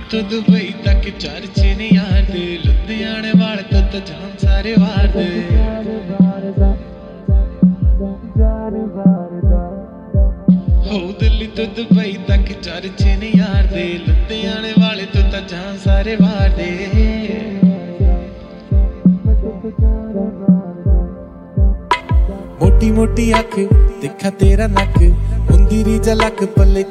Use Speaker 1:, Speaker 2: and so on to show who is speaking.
Speaker 1: तो दुबई तक चर्चे ने यार दे लुधियाने वाले तो जान सारे वार दे हो दिल्ली तो दुबई तक चर्चे ने यार दे लुधियाने वाले तो जान सारे वार दे मोटी मोटी अख दिखा तेरा नक हुंदी री झलक पल्ले